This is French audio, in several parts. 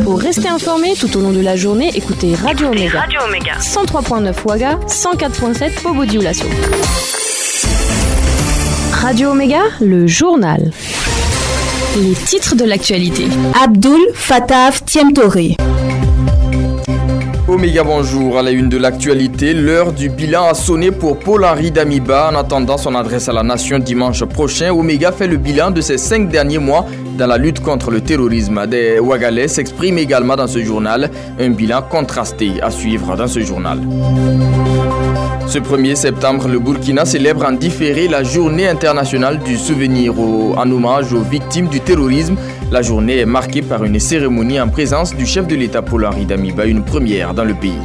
Pour rester informé tout au long de la journée, écoutez Radio Omega. 103.9 Ouaga, 104.7 Bobo Dioulasso. Radio Omega, le journal. Les titres de l'actualité. Abdul Fattah Tiemtoré. Omega, bonjour. À la une de l'actualité, l'heure du bilan a sonné pour Paul-Henri Damiba. En attendant son adresse à la nation dimanche prochain, Omega fait le bilan de ces 5 derniers mois dans la lutte contre le terrorisme. Des Ouagalais s'expriment également dans ce journal. Un bilan contrasté à suivre dans ce journal. Ce 1er septembre, le Burkina célèbre en différé la journée internationale du souvenir en hommage aux victimes du terrorisme. La journée est marquée par une cérémonie en présence du chef de l'État Paul-Henri Damiba, une première dans le pays.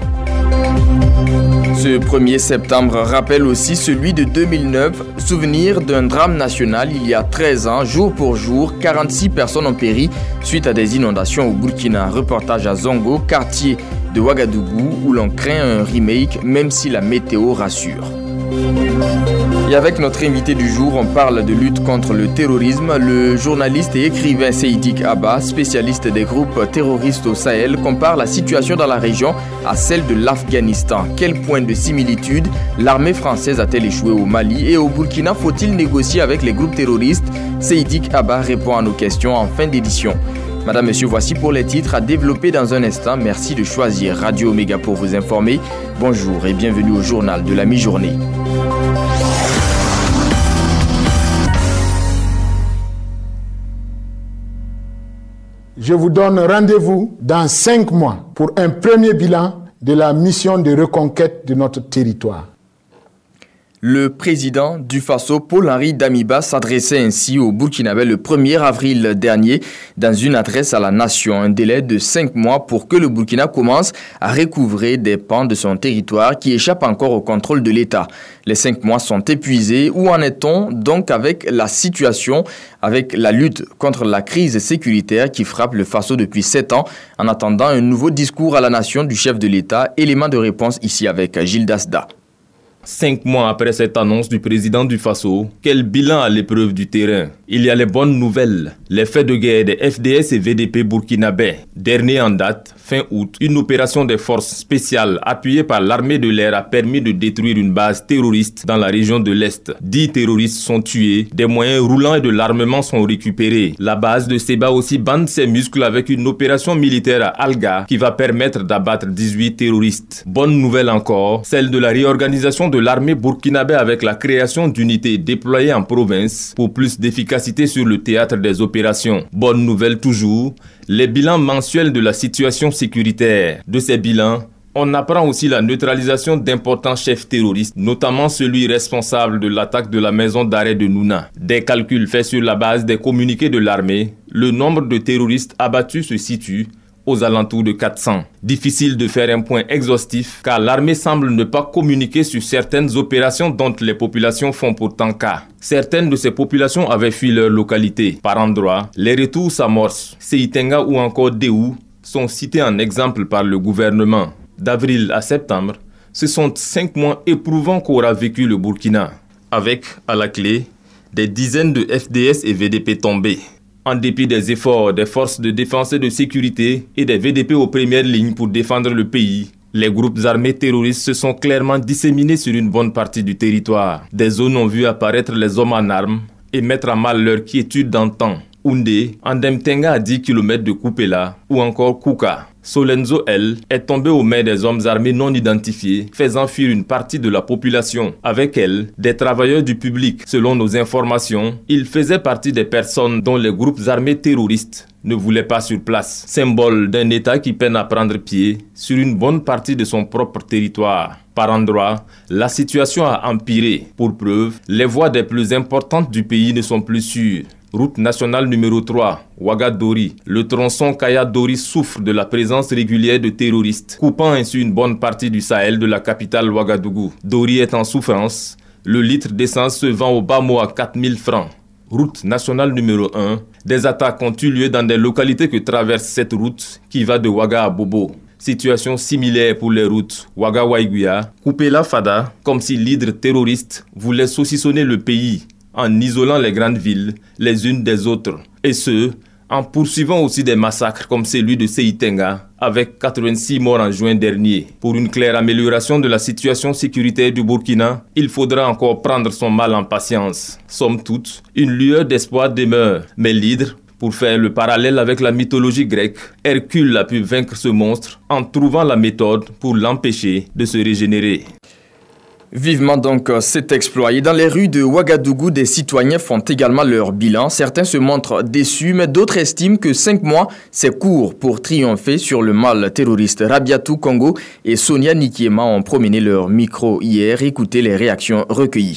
Ce 1er septembre rappelle aussi celui de 2009, souvenir d'un drame national il y a 13 ans, jour pour jour, 46 personnes ont péri suite à des inondations au Burkina. Reportage à Zongo, quartier de Ouagadougou, où l'on craint un remake, même si la météo rassure. Et avec notre invité du jour, on parle de lutte contre le terrorisme. Le journaliste et écrivain Seydik Abba, spécialiste des groupes terroristes au Sahel, compare la situation dans la région à celle de l'Afghanistan. Quel point de similitude l'armée française a-t-elle échoué au Mali et au Burkina? Faut-il négocier avec les groupes terroristes? Seydik Abba répond à nos questions en fin d'édition. Madame, Monsieur, voici pour les titres à développer dans un instant. Merci de choisir Radio Omega pour vous informer. Bonjour et bienvenue au journal de la mi-journée. Je vous donne rendez-vous dans 5 mois pour un premier bilan de la mission de reconquête de notre territoire. Le président du Faso, Paul-Henri Damiba, s'adressait ainsi au Burkinabé le 1er avril dernier dans une adresse à la nation. Un délai de 5 mois pour que le Burkina commence à recouvrer des pans de son territoire qui échappent encore au contrôle de l'État. Les 5 mois sont épuisés. Où en est-on donc avec la situation, avec la lutte contre la crise sécuritaire qui frappe le Faso depuis 7 ans, en attendant un nouveau discours à la nation du chef de l'État? Élément de réponse ici avec Gilles Dasda. 5 mois après cette annonce du président du Faso, quel bilan à l'épreuve du terrain? Il y a les bonnes nouvelles. Les faits de guerre des FDS et VDP burkinabés. Dernier en date, fin août, une opération des forces spéciales appuyée par l'armée de l'air a permis de détruire une base terroriste dans la région de l'Est. 10 terroristes sont tués, des moyens roulants et de l'armement sont récupérés. La base de Seba aussi bande ses muscles avec une opération militaire à Alga qui va permettre d'abattre 18 terroristes. Bonne nouvelle encore, celle de la réorganisation de l'armée burkinabé avec la création d'unités déployées en province pour plus d'efficacité sur le théâtre des opérations. Bonne nouvelle toujours, les bilans mensuels de la situation sécuritaire. De ces bilans, on apprend aussi la neutralisation d'importants chefs terroristes, notamment celui responsable de l'attaque de la maison d'arrêt de Nouna. Des calculs faits sur la base des communiqués de l'armée, le nombre de terroristes abattus se situe aux alentours de 400. Difficile de faire un point exhaustif car l'armée semble ne pas communiquer sur certaines opérations dont les populations font pourtant cas. Certaines de ces populations avaient fui leur localité. Par endroits, les retours s'amorcent. Seitenga ou encore Déou sont cités en exemple par le gouvernement. D'avril à septembre, ce sont 5 mois éprouvants qu'aura vécu le Burkina, avec, à la clé, des dizaines de FDS et VDP tombés. En dépit des efforts des forces de défense et de sécurité et des VDP aux premières lignes pour défendre le pays, les groupes armés terroristes se sont clairement disséminés sur une bonne partie du territoire. Des zones ont vu apparaître les hommes en armes et mettre à mal leur quiétude d'antan. Oundé, Andemtenga à 10 km de Koupela ou encore Kouka. Solenzo, elle, est tombée aux mains des hommes armés non identifiés, faisant fuir une partie de la population. Avec elle, des travailleurs du public. Selon nos informations, ils faisaient partie des personnes dont les groupes armés terroristes ne voulaient pas sur place. Symbole d'un État qui peine à prendre pied sur une bonne partie de son propre territoire. Par endroits, la situation a empiré. Pour preuve, les voies des plus importantes du pays ne sont plus sûres. Route nationale numéro 3, Ouaga-Dori. Le tronçon Kaya-Dori souffre de la présence régulière de terroristes, coupant ainsi une bonne partie du Sahel de la capitale Ouagadougou. Dori est en souffrance. Le litre d'essence se vend au bas mot à 4000 francs. Route nationale numéro 1. Des attaques ont eu lieu dans des localités que traverse cette route qui va de Ouaga à Bobo. Situation similaire pour les routes Ouaga-Waiguia, Koupela-Fada, comme si l'hydre terroriste voulait saucissonner le pays en isolant les grandes villes les unes des autres, et ce, en poursuivant aussi des massacres comme celui de Seitenga, avec 86 morts en juin dernier. Pour une claire amélioration de la situation sécuritaire du Burkina, il faudra encore prendre son mal en patience. Somme toute, une lueur d'espoir demeure, mais l'hydre, pour faire le parallèle avec la mythologie grecque, Hercule a pu vaincre ce monstre en trouvant la méthode pour l'empêcher de se régénérer. Vivement donc cet exploit. Et dans les rues de Ouagadougou, des citoyens font également leur bilan. Certains se montrent déçus, mais d'autres estiment que 5 mois, c'est court pour triompher sur le mal terroriste. Rabiatou Congo et Sonia Nikiema ont promené leur micro hier. Écoutez les réactions recueillies.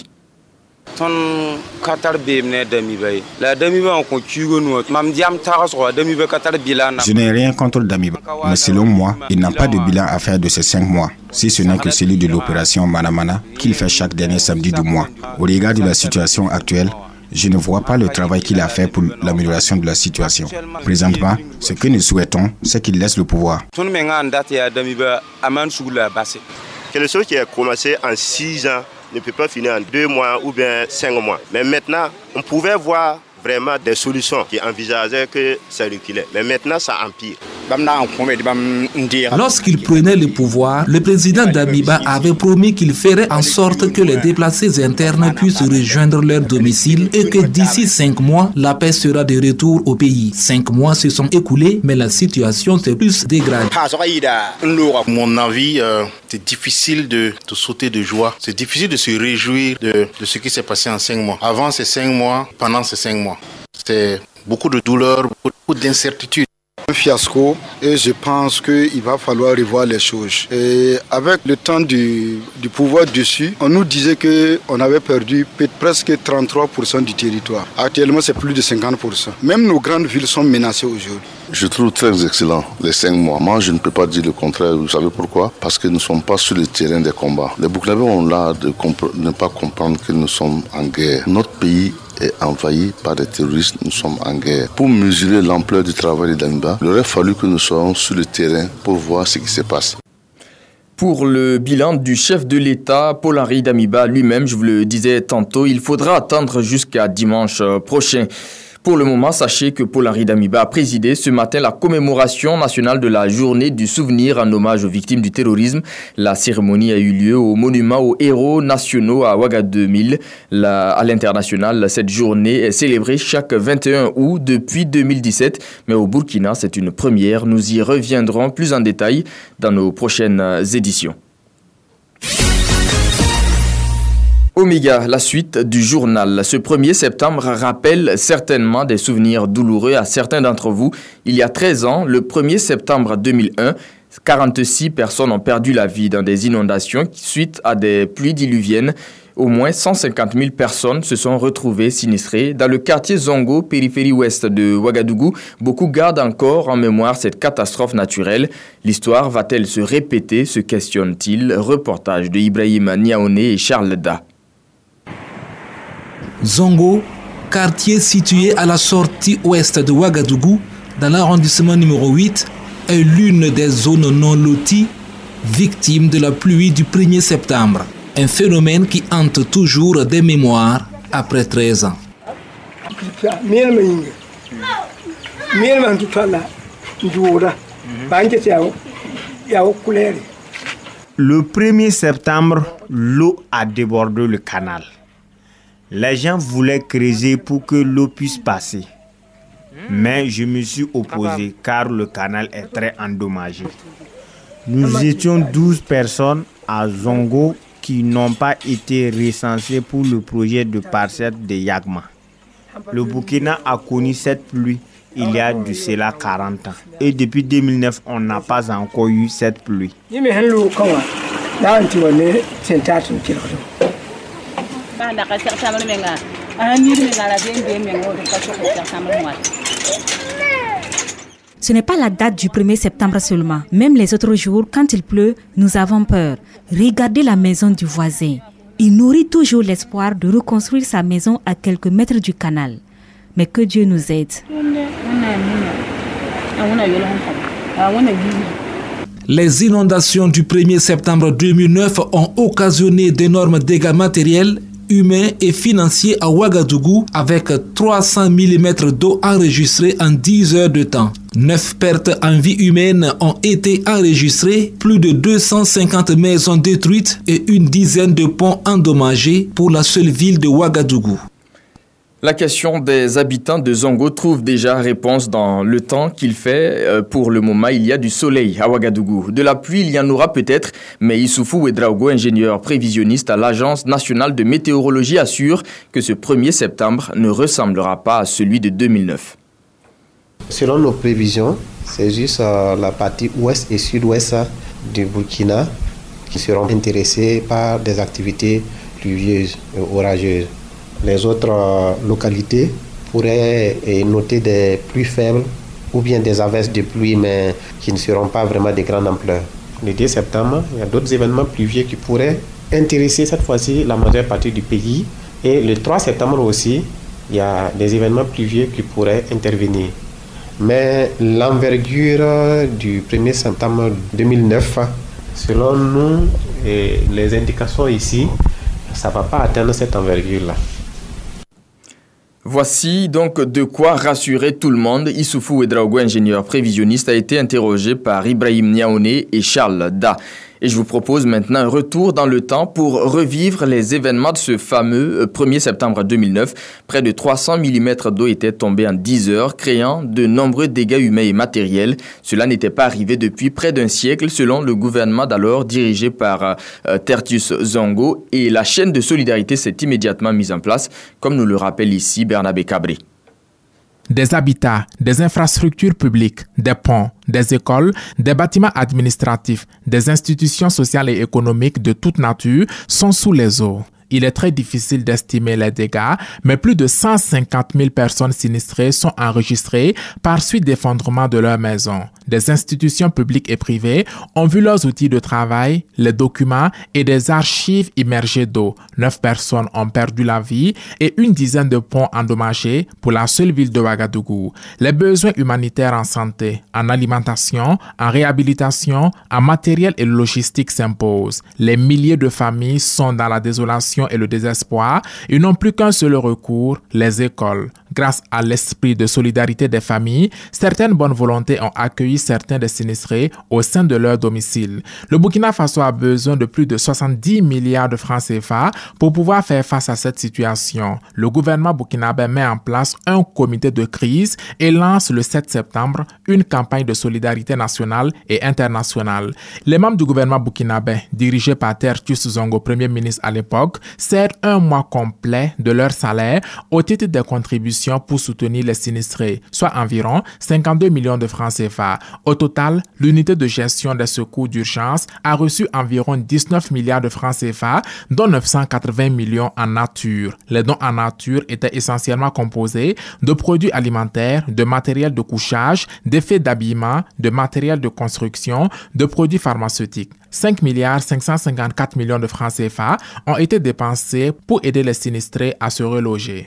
Je n'ai rien contre Damiba, mais selon moi, il n'a pas de bilan à faire de ces 5 mois, si ce n'est que celui de l'opération Manamana qu'il fait chaque dernier samedi du mois. Au regard de la situation actuelle, je ne vois pas le travail qu'il a fait pour l'amélioration de la situation. Présentement, ce que nous souhaitons, c'est qu'il laisse le pouvoir. Quelque chose qui a commencé en 6 ans ne peut pas finir en 2 mois ou bien 5 mois. Mais maintenant, on pouvait voir vraiment des solutions qui envisageaient que ça reculait. Mais maintenant, ça empire. Lorsqu'il prenait le pouvoir, le président Damiba avait promis qu'il ferait en sorte que les déplacés internes puissent rejoindre leur domicile et que d'ici 5 mois, la paix sera de retour au pays. 5 mois se sont écoulés, mais la situation s'est plus dégradée. Mon avis, c'est difficile de sauter de joie. C'est difficile de se réjouir de ce qui s'est passé en 5 mois. Avant ces 5 mois, pendant ces 5 mois. C'est beaucoup de douleur, beaucoup d'incertitude. Un fiasco et je pense qu'il va falloir revoir les choses. Et avec le temps du pouvoir dessus, on nous disait qu'on avait perdu presque 33% du territoire. Actuellement, c'est plus de 50%. Même nos grandes villes sont menacées aujourd'hui. Je trouve très excellent les 5 mois. Moi, je ne peux pas dire le contraire. Vous savez pourquoi? Parce que nous ne sommes pas sur le terrain des combats. Les Burkinabés ont l'art de ne pas comprendre que nous sommes en guerre. Notre pays est envahi par des terroristes, nous sommes en guerre. Pour mesurer l'ampleur du travail de Damiba, il aurait fallu que nous soyons sur le terrain pour voir ce qui se passe. Pour le bilan du chef de l'État, Paul-Henri Damiba lui-même, je vous le disais tantôt, il faudra attendre jusqu'à dimanche prochain. Pour le moment, sachez que Paul-Henri Damiba a présidé ce matin la commémoration nationale de la journée du souvenir en hommage aux victimes du terrorisme. La cérémonie a eu lieu au monument aux héros nationaux à Ouagadougou. À l'international, cette journée est célébrée chaque 21 août depuis 2017. Mais au Burkina, c'est une première. Nous y reviendrons plus en détail dans nos prochaines éditions. Oméga, la suite du journal. Ce 1er septembre rappelle certainement des souvenirs douloureux à certains d'entre vous. Il y a 13 ans, le 1er septembre 2001, 46 personnes ont perdu la vie dans des inondations suite à des pluies diluviennes. Au moins 150 000 personnes se sont retrouvées sinistrées. Dans le quartier Zongo, périphérie ouest de Ouagadougou, beaucoup gardent encore en mémoire cette catastrophe naturelle. L'histoire va-t-elle se répéter, se questionne-t-il? Reportage de Ibrahim Niaoné et Charles Da. Zongo, quartier situé à la sortie ouest de Ouagadougou, dans l'arrondissement numéro 8, est l'une des zones non loties victimes de la pluie du 1er septembre. Un phénomène qui hante toujours des mémoires après 13 ans. Le 1er septembre, l'eau a débordé le canal. Les gens voulaient creuser pour que l'eau puisse passer. Mais je me suis opposé car le canal est très endommagé. Nous étions 12 personnes à Zongo qui n'ont pas été recensées pour le projet de parcelle de Yagma. Le Burkina a connu cette pluie il y a de cela 40 ans. Et depuis 2009, on n'a pas encore eu cette pluie. Ce n'est pas la date du 1er septembre seulement. Même les autres jours, quand il pleut, nous avons peur. Regardez la maison du voisin. Il nourrit toujours l'espoir de reconstruire sa maison à quelques mètres du canal. Mais que Dieu nous aide. Les inondations du 1er septembre 2009 ont occasionné d'énormes dégâts matériels, humains et financiers à Ouagadougou avec 300 mm d'eau enregistrée en 10 heures de temps. 9 pertes en vie humaine ont été enregistrées, plus de 250 maisons détruites et une dizaine de ponts endommagés pour la seule ville de Ouagadougou. La question des habitants de Zongo trouve déjà réponse dans le temps qu'il fait. Pour le moment, il y a du soleil à Ouagadougou. De la pluie, il y en aura peut-être, mais Issoufou Ouedraogo, ingénieur prévisionniste à l'Agence nationale de météorologie, assure que ce 1er septembre ne ressemblera pas à celui de 2009. Selon nos prévisions, c'est juste la partie ouest et sud-ouest du Burkina qui seront intéressés par des activités pluvieuses et orageuses. Les autres localités pourraient noter des pluies faibles ou bien des averses de pluie, mais qui ne seront pas vraiment de grande ampleur. Le 2 septembre, il y a d'autres événements pluvieux qui pourraient intéresser cette fois-ci la majeure partie du pays. Et le 3 septembre aussi, il y a des événements pluvieux qui pourraient intervenir. Mais l'envergure du 1er septembre 2009, selon nous et les indications ici, ça ne va pas atteindre cette envergure-là. Voici donc de quoi rassurer tout le monde. Issoufou Ouedraogo, ingénieur prévisionniste, a été interrogé par Ibrahim Niaoné et Charles Da. Et je vous propose maintenant un retour dans le temps pour revivre les événements de ce fameux 1er septembre 2009. Près de 300 mm d'eau étaient tombés en 10 heures, créant de nombreux dégâts humains et matériels. Cela n'était pas arrivé depuis près d'un siècle, selon le gouvernement d'alors, dirigé par Tertius Zongo. Et la chaîne de solidarité s'est immédiatement mise en place, comme nous le rappelle ici Bernabé Cabré. Des habitats, des infrastructures publiques, des ponts, des écoles, des bâtiments administratifs, des institutions sociales et économiques de toute nature sont sous les eaux. Il est très difficile d'estimer les dégâts, mais plus de 150 000 personnes sinistrées sont enregistrées par suite d'effondrement de leurs maisons. Des institutions publiques et privées ont vu leurs outils de travail, les documents et des archives immergées d'eau. 9 personnes ont perdu la vie et une dizaine de ponts endommagés pour la seule ville de Ouagadougou. Les besoins humanitaires en santé, en alimentation, en réhabilitation, en matériel et logistique s'imposent. Les milliers de familles sont dans la désolation et le désespoir, ils n'ont plus qu'un seul recours, les écoles. Grâce à l'esprit de solidarité des familles, certaines bonnes volontés ont accueilli certains des sinistrés au sein de leur domicile. Le Burkina Faso a besoin de plus de 70 milliards de francs CFA pour pouvoir faire face à cette situation. Le gouvernement burkinabé met en place un comité de crise et lance le 7 septembre une campagne de solidarité nationale et internationale. Les membres du gouvernement burkinabé, dirigés par Tertius Zongo, premier ministre à l'époque, cèdent un mois complet de leur salaire au titre des contributions pour soutenir les sinistrés, soit environ 52 millions de francs CFA. Au total, l'unité de gestion des secours d'urgence a reçu environ 19 milliards de francs CFA, dont 980 millions en nature. Les dons en nature étaient essentiellement composés de produits alimentaires, de matériel de couchage, d'effets d'habillement, de matériel de construction, de produits pharmaceutiques. 5 milliards 554 millions de francs CFA ont été dépensés pour aider les sinistrés à se reloger.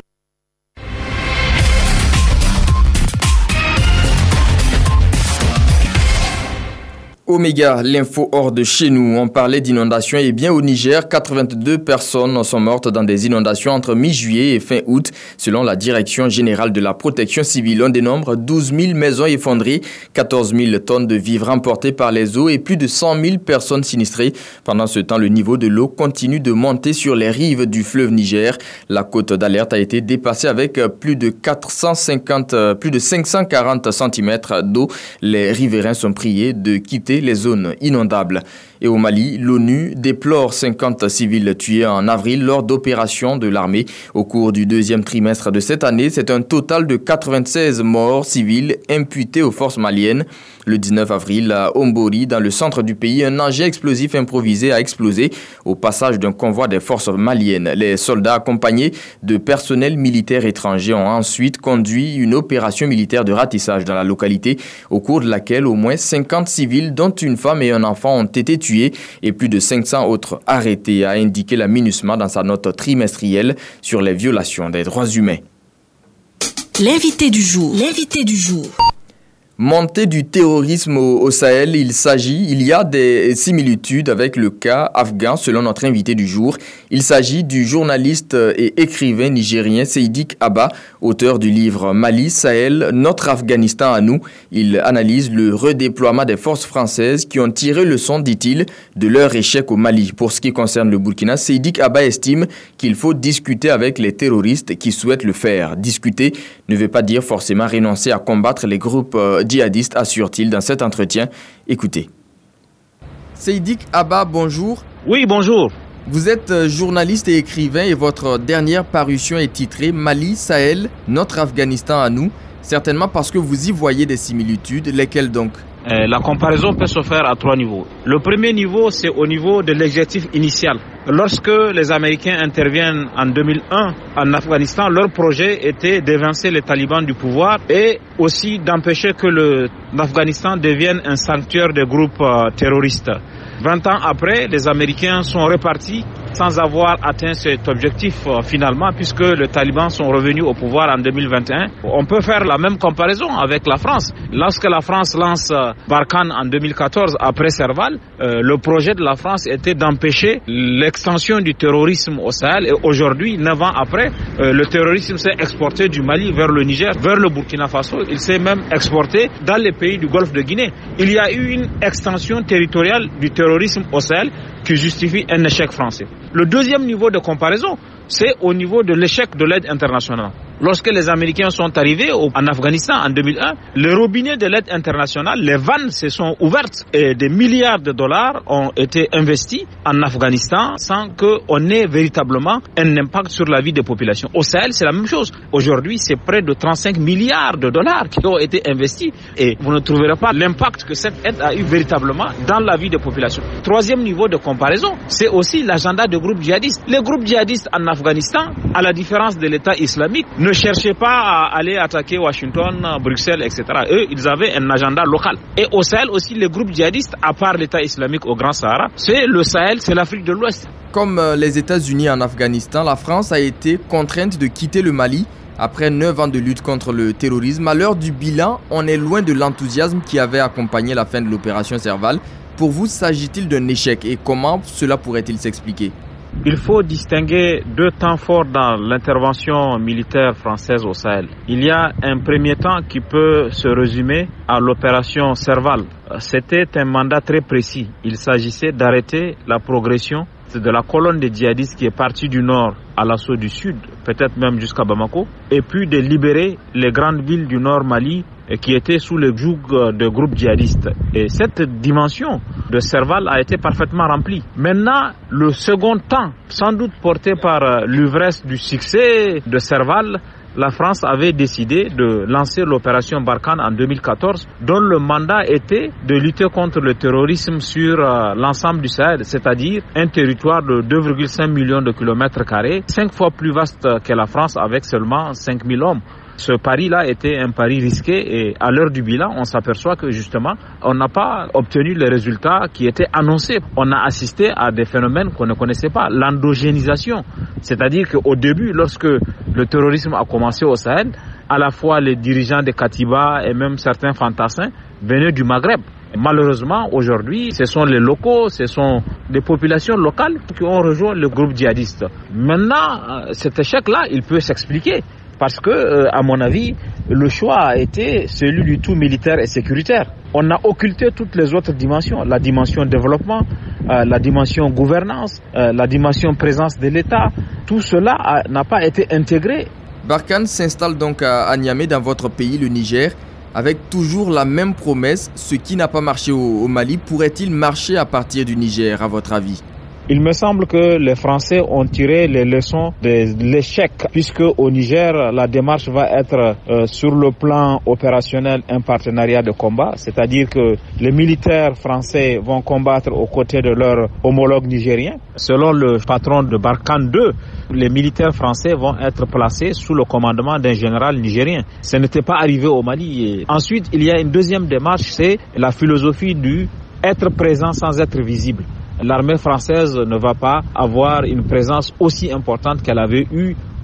Oméga, l'info hors de chez nous. On parlait d'inondations et bien au Niger, 82 personnes sont mortes dans des inondations entre mi-juillet et fin août. Selon la Direction générale de la protection civile, on dénombre 12 000 maisons effondrées, 14 000 tonnes de vivres emportées par les eaux et plus de 100 000 personnes sinistrées. Pendant ce temps, le niveau de l'eau continue de monter sur les rives du fleuve Niger. La cote d'alerte a été dépassée avec plus de 540 cm d'eau. Les riverains sont priés de quitter les zones inondables. Et au Mali, l'ONU déplore 50 civils tués en avril lors d'opérations de l'armée. Au cours du deuxième trimestre de cette année, c'est un total de 96 morts civils imputés aux forces maliennes. Le 19 avril, à Ombori, dans le centre du pays, un engin explosif improvisé a explosé au passage d'un convoi des forces maliennes. Les soldats accompagnés de personnel militaire étranger ont ensuite conduit une opération militaire de ratissage dans la localité, au cours de laquelle au moins 50 civils, dont une femme et un enfant, ont été tués et plus de 500 autres arrêtés, a indiqué la MINUSMA dans sa note trimestrielle sur les violations des droits humains. L'invité du jour. Montée du terrorisme au Sahel, il y a des similitudes avec le cas afghan selon notre invité du jour. Il s'agit du journaliste et écrivain nigérien Seydik Abba, auteur du livre Mali, Sahel, notre Afghanistan à nous. Il analyse le redéploiement des forces françaises qui ont tiré leçon, dit-il, de leur échec au Mali. Pour ce qui concerne le Burkina, Seydik Abba estime qu'il faut discuter avec les terroristes qui souhaitent le faire. Discuter ne veut pas dire forcément renoncer à combattre les groupes djihadistes, assure-t-il dans cet entretien. Écoutez. Seydik Abba, bonjour. Oui, bonjour. Vous êtes journaliste et écrivain et votre dernière parution est titrée Mali, Sahel, notre Afghanistan à nous. Certainement parce que vous y voyez des similitudes. Lesquelles donc? La comparaison peut se faire à 3 niveaux. Le premier niveau, c'est au niveau de l'objectif initial. Lorsque les Américains interviennent en 2001 en Afghanistan, leur projet était d'évincer les talibans du pouvoir et aussi d'empêcher que l'Afghanistan devienne un sanctuaire de groupes terroristes. 20 ans après, les Américains sont repartis sans avoir atteint cet objectif finalement, puisque les talibans sont revenus au pouvoir en 2021. On peut faire la même comparaison avec la France. Lorsque la France lance Barkhane en 2014 après Serval, le projet de la France était d'empêcher l'extension du terrorisme au Sahel. Et aujourd'hui, 9 ans après, le terrorisme s'est exporté du Mali vers le Niger, vers le Burkina Faso. Il s'est même exporté dans les pays du Golfe de Guinée. Il y a eu une extension territoriale du terrorisme au Sahel qui justifie un échec français. Le deuxième niveau de comparaison, c'est au niveau de l'échec de l'aide internationale. Lorsque les Américains sont arrivés en Afghanistan en 2001, les robinets de l'aide internationale, les vannes se sont ouvertes et des milliards de dollars ont été investis en Afghanistan sans qu'on ait véritablement un impact sur la vie des populations. Au Sahel, c'est la même chose. Aujourd'hui, c'est près de 35 milliards de dollars qui ont été investis et vous ne trouverez pas l'impact que cette aide a eu véritablement dans la vie des populations. Troisième niveau de comparaison, c'est aussi l'agenda des groupes djihadistes. Les groupes djihadistes en Afghanistan, à la différence de l'État islamique, ne cherchaient pas à aller attaquer Washington, Bruxelles, etc. Eux, ils avaient un agenda local. Et au Sahel aussi, les groupes djihadistes, à part l'État islamique au Grand Sahara, c'est le Sahel, c'est l'Afrique de l'Ouest. Comme les États-Unis en Afghanistan, la France a été contrainte de quitter le Mali après 9 ans de lutte contre le terrorisme. À l'heure du bilan, on est loin de l'enthousiasme qui avait accompagné la fin de l'opération Serval. Pour vous, s'agit-il d'un échec et comment cela pourrait-il s'expliquer ? Il faut distinguer 2 temps forts dans l'intervention militaire française au Sahel. Il y a un premier temps qui peut se résumer à l'opération Serval. C'était un mandat très précis. Il s'agissait d'arrêter la progression de la colonne des djihadistes qui est partie du nord à l'assaut du sud, peut-être même jusqu'à Bamako, et puis de libérer les grandes villes du nord Mali qui étaient sous le joug de groupes djihadistes. Et cette dimension de Serval a été parfaitement remplie. Maintenant, le second temps, sans doute porté par l'ivresse du succès de Serval, la France avait décidé de lancer l'opération Barkhane en 2014, dont le mandat était de lutter contre le terrorisme sur l'ensemble du Sahel, c'est-à-dire un territoire de 2,5 millions de kilomètres carrés, 5 fois plus vaste que la France avec seulement 5 000 hommes. Ce pari-là était un pari risqué et à l'heure du bilan, on s'aperçoit que justement, on n'a pas obtenu les résultats qui étaient annoncés. On a assisté à des phénomènes qu'on ne connaissait pas, l'endogénisation. C'est-à-dire qu'au début, lorsque le terrorisme a commencé au Sahel, à la fois les dirigeants des Katiba et même certains fantassins venaient du Maghreb. Malheureusement, aujourd'hui, ce sont les locaux, ce sont des populations locales qui ont rejoint le groupe djihadiste. Maintenant, cet échec-là, il peut s'expliquer. Parce que, à mon avis, le choix a été celui du tout militaire et sécuritaire. On a occulté toutes les autres dimensions, la dimension développement, la dimension gouvernance, la dimension présence de l'État. Tout cela n'a pas été intégré. Barkhane s'installe donc à Niamey, dans votre pays, le Niger, avec toujours la même promesse. Ce qui n'a pas marché au Mali, pourrait-il marcher à partir du Niger, à votre avis ? Il me semble que les Français ont tiré les leçons de l'échec, puisque au Niger, la démarche va être sur le plan opérationnel un partenariat de combat, c'est-à-dire que les militaires français vont combattre aux côtés de leurs homologues nigériens. Selon le patron de Barkhane 2, les militaires français vont être placés sous le commandement d'un général nigérien. Ce n'était pas arrivé au Mali. Et ensuite, il y a une deuxième démarche, c'est la philosophie du être présent sans être visible. L'armée française ne va pas avoir une présence aussi importante qu'elle avait eue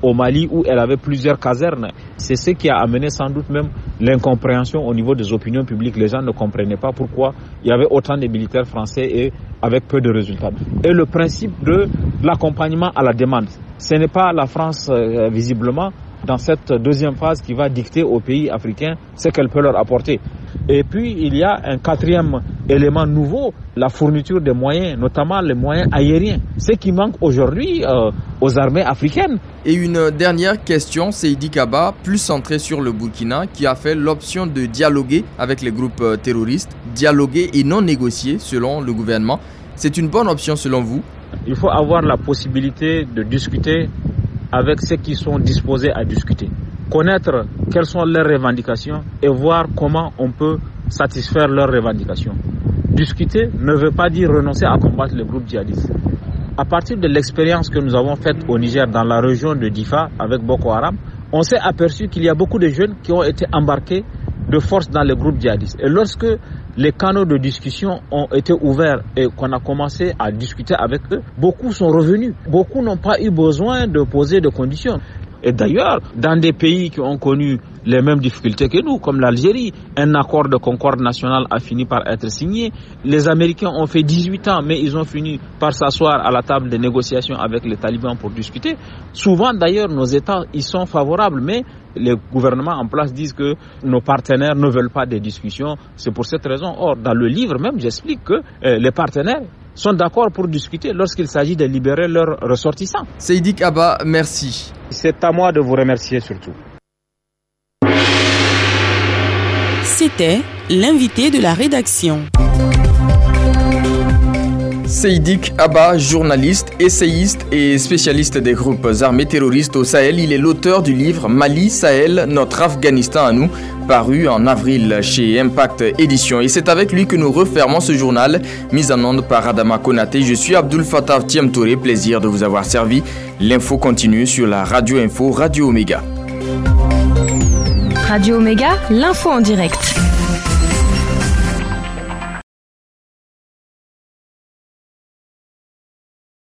au Mali où elle avait plusieurs casernes. C'est ce qui a amené sans doute même l'incompréhension au niveau des opinions publiques. Les gens ne comprenaient pas pourquoi il y avait autant de militaires français et avec peu de résultats. Et le principe de l'accompagnement à la demande, ce n'est pas la France visiblement dans cette deuxième phase qui va dicter aux pays africains ce qu'elle peut leur apporter. Et puis il y a un quatrième élément nouveau, la fourniture des moyens, notamment les moyens aériens, ce qui manque aujourd'hui aux armées africaines. Et une dernière question, Seydi Kaba, plus centrée sur le Burkina, qui a fait l'option de dialoguer avec les groupes terroristes, dialoguer et non négocier selon le gouvernement. C'est une bonne option selon vous? Il faut avoir la possibilité de discuter avec ceux qui sont disposés à discuter. Connaître quelles sont leurs revendications et voir comment on peut satisfaire leurs revendications. Discuter ne veut pas dire renoncer à combattre les groupes djihadistes. À partir de l'expérience que nous avons faite au Niger, dans la région de Difa, avec Boko Haram, on s'est aperçu qu'il y a beaucoup de jeunes qui ont été embarqués de force dans les groupes djihadistes. Et lorsque les canaux de discussion ont été ouverts et qu'on a commencé à discuter avec eux, beaucoup sont revenus. Beaucoup n'ont pas eu besoin de poser de conditions. Et d'ailleurs, dans des pays qui ont connu les mêmes difficultés que nous, comme l'Algérie, un accord de concorde nationale a fini par être signé. Les Américains ont fait 18 ans, mais ils ont fini par s'asseoir à la table de négociation avec les talibans pour discuter. Souvent, d'ailleurs, nos États y sont favorables, mais les gouvernements en place disent que nos partenaires ne veulent pas des discussions. C'est pour cette raison. Or, dans le livre même, j'explique que les partenaires sont d'accord pour discuter lorsqu'il s'agit de libérer leurs ressortissants. Seydi Kaba, merci. C'est à moi de vous remercier surtout. C'était l'invité de la rédaction. Seydi Kaba, journaliste, essayiste et spécialiste des groupes armés terroristes au Sahel, il est l'auteur du livre Mali, Sahel, notre Afghanistan à nous, paru en avril chez Impact Éditions. Et c'est avec lui que nous refermons ce journal, mis en onde par Adama Konaté. Je suis Abdul Fattah Thiam Touré, plaisir de vous avoir servi. L'info continue sur la Radio Info, Radio Omega. Radio Omega, l'info en direct.